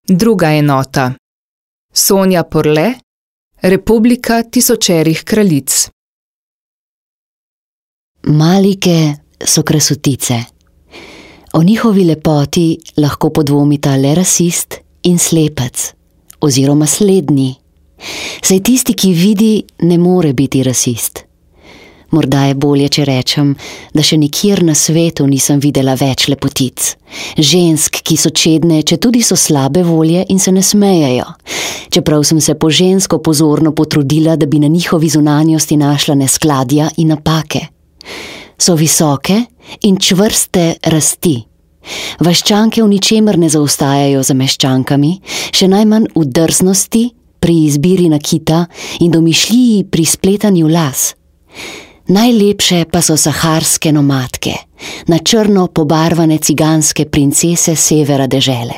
Druga enota. Sonja Porle, Republika tisočerih kraljic. Malike so krasotice. O njihovi lepoti lahko podvomita le rasist in slepec, oziroma slednji. Saj tisti, ki vidi, ne more biti rasist. Morda je bolje, če rečem, da še nikjer na svetu nisem videla več lepotic. Žensk, ki so čedne, četudi so slabe volje in se ne smejejo. Čeprav sem se po žensko pozorno potrudila, da bi na njihovi zunanjosti našla neskladja in napake. So visoke in čvrste rasti. Vaščanke v ničemer ne zaostajajo za meščankami, še najmanj v drznosti, pri izbiri nakita in domišljiji pri spletanju las. Najlepše pa so saharske nomadke, na črno pobarvane ciganske princese severa dežele.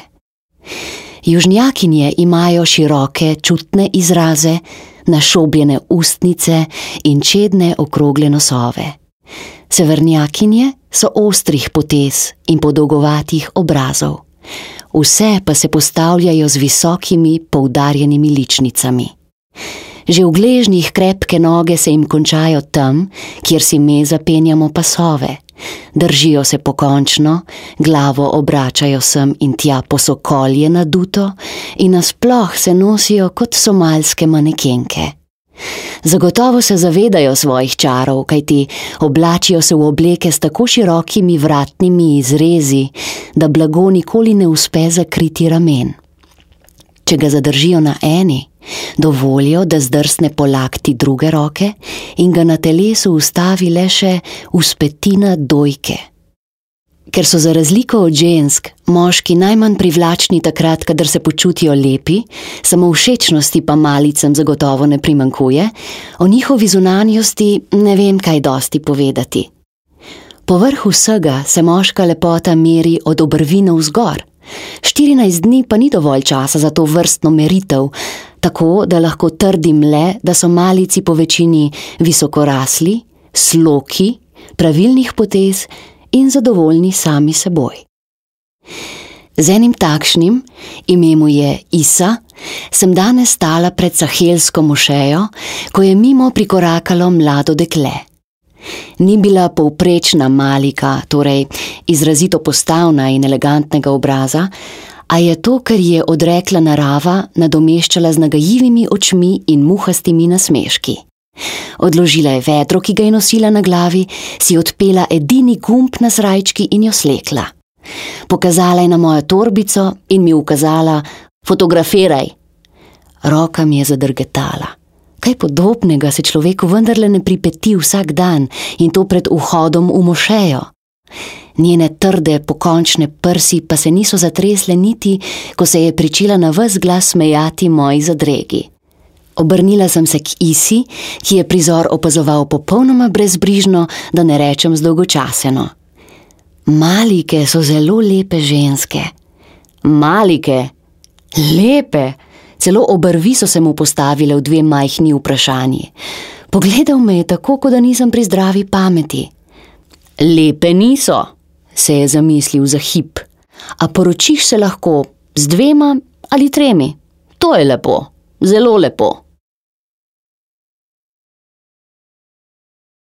Južnjakinje imajo široke, čutne izraze, našobljene ustnice in čedne okrogle nosove. Severnjakinje so ostrih potez in podolgovatih obrazov. Vse pa se postavljajo z visokimi, poudarjenimi ličnicami. Že v gležnjih krepke noge se jim končajo tam, kjer si me zapenjamo pasove. Držijo se pokončno, glavo obračajo sem in tja po sokolje naduto in nasploh se nosijo kot somalske manekenke. Zagotovo se zavedajo svojih čarov, kajti oblačijo se v obleke s tako širokimi vratnimi izrezi, da blago nikoli ne uspe zakriti ramen. Če ga zadržijo na eni, dovolijo, da zdrsne po lakti druge roke in ga na telesu ustavi le še vzpetina dojke. Ker so za razliko od žensk moški najmanj privlačni takrat, kadar se počutijo lepi, samovšečnosti pa malicam zagotovo ne primanjkuje, o njihovi zunanjosti ne vem kaj dosti povedati. Povrh vsega se moška lepota meri od obrvi navzgor. 14 dni pa ni dovolj časa za to vrstno meritev, tako da lahko trdim le, da so malici po večini visokorasli, sloki, pravilnih potez in zadovoljni sami seboj. Z enim takšnim, ime mu je Isa, sem danes stala pred sahelsko mošejo, ko je mimo prikorakalo mlado dekle. Ni bila povprečna malika, torej izrazito postavna in elegantnega obraza, a je to, kar je odrekla narava, nadomeščala z nagajivimi očmi in muhastimi nasmeški. Odložila je vedro, ki ga je nosila na glavi, si odpela edini gumb na srajčki in jo slekla. Pokazala je na mojo torbico in mi ukazala: "Fotografiraj." Roka mi je zadrgetala. Kaj podobnega se človeku vendarle ne pripeti vsak dan in to pred vhodom v mošejo. Njene trde, pokončne prsi pa se niso zatresle niti, ko se je pričela na ves glas smejati moji zadregi. Obrnila sem se k Isi, ki je prizor opazoval popolnoma brezbrižno, da ne rečem zdolgočaseno. Malike so zelo lepe ženske. Malike? Lepe? Celo obrvi so se mu postavile v dve majhni vprašanji. Pogledal me je tako, kot da nisem pri zdravi pameti. Lepe niso, se je zamislil za hip. A poročiš se lahko z 2 ali 3. To je lepo, zelo lepo.